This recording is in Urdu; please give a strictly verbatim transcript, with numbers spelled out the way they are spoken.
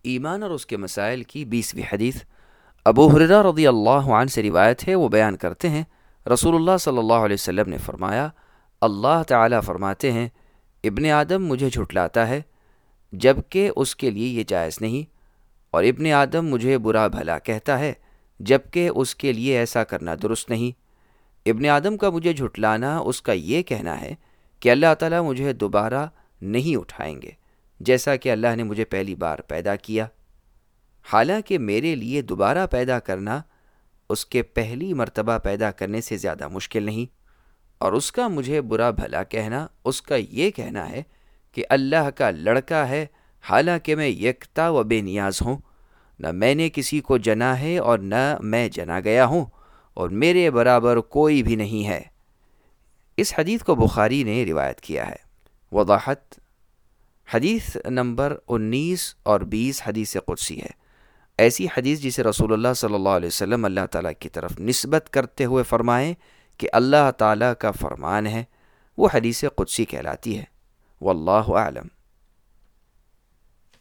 ایمان اور اس کے مسائل کی بیسویں حدیث ابو ہریرہ رضی اللہ عنہ سے روایت ہے، وہ بیان کرتے ہیں رسول اللہ صلی اللہ علیہ وسلم نے فرمایا، اللہ تعالیٰ فرماتے ہیں ابن آدم مجھے جھٹلاتا ہے جبکہ اس کے لیے یہ جائز نہیں، اور ابن آدم مجھے برا بھلا کہتا ہے جبکہ اس کے لیے ایسا کرنا درست نہیں۔ ابن آدم کا مجھے جھٹلانا اس کا یہ کہنا ہے کہ اللہ تعالیٰ مجھے دوبارہ نہیں اٹھائیں گے جیسا کہ اللہ نے مجھے پہلی بار پیدا کیا، حالانکہ میرے لیے دوبارہ پیدا کرنا اس کے پہلی مرتبہ پیدا کرنے سے زیادہ مشکل نہیں۔ اور اس کا مجھے برا بھلا کہنا اس کا یہ کہنا ہے کہ اللہ کا لڑکا ہے، حالانکہ میں یکتا و بے نیاز ہوں، نہ میں نے کسی کو جنا ہے اور نہ میں جنا گیا ہوں، اور میرے برابر کوئی بھی نہیں ہے۔ اس حدیث کو بخاری نے روایت کیا ہے۔ وضاحت: حدیث نمبر انیس اور بیس حدیث قدسی ہے۔ ایسی حدیث جسے رسول اللہ صلی اللہ علیہ وسلم اللہ تعالیٰ کی طرف نسبت کرتے ہوئے فرمائیں کہ اللہ تعالیٰ کا فرمان ہے، وہ حدیث قدسی کہلاتی ہے۔ واللہ اعلم۔